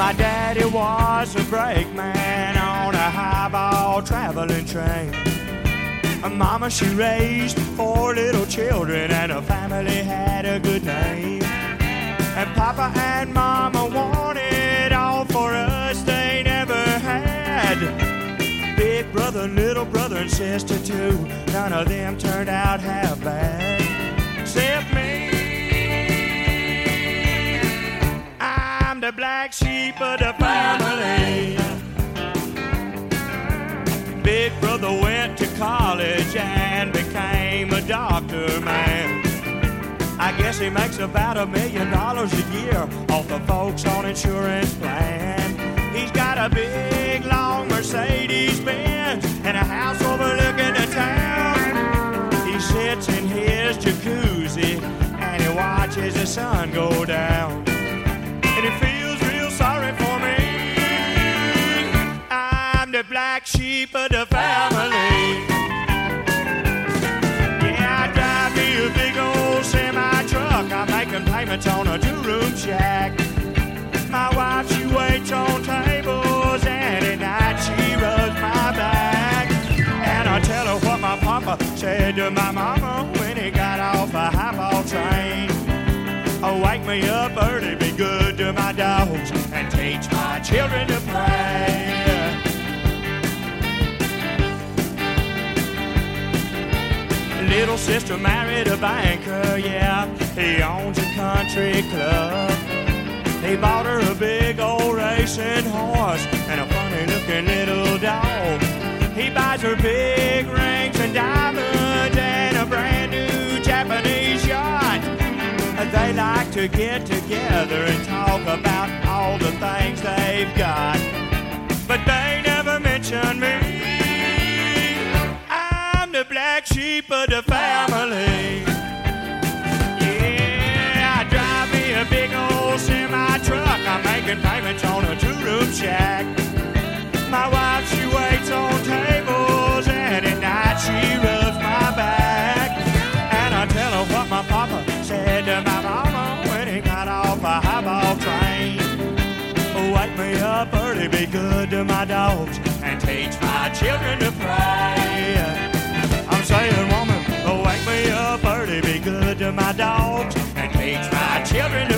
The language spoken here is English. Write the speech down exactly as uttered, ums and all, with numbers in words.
My daddy was a brakeman on a highball traveling train. Mama, she raised four little children, and her family had a good name. And Papa and Mama wanted all for us they never had. Big brother, little brother, and sister too, none of them turned out half bad. Except me, I'm the black sheep of the family. Big brother went to college and became a doctor, man. I guess he makes about a million dollars a year off the folks on insurance plan. He's got a big, long Mercedes-Benz and a house overlooking the town. He sits in his jacuzzi and he watches the sun go down. And he feels real sorry for me. I'm the black sheep of the family. Yeah, I drive me a big old semi-truck. I'm making payments on a two-room shack. My wife, she waits on tables, and at night she rubs my back. And I tell her what my papa said to my mama when he got off a highball train. Oh, wake me up early, be good to my dogs, and teach my children to pray. Little sister married a banker, yeah, he owns a country club. He bought her a big old racing horse and a funny-looking little dog. He buys her big rings and diamonds and a brand-new Japanese yacht. They like to get together and talk about all the things they've got, but they never mention me. I'm the black sheep of the family. Yeah, I drive me a big old semi-truck. I'm making payments on a two-room shack. My wife, she waits on tables, and at night she rubs my back. And I tell her what my papa said to my mama when he got off a highball train. Wake me up early, be good to my dogs, and teach my children to pray. I'm saying, woman, wake me up early, be good to my dogs, and teach my children to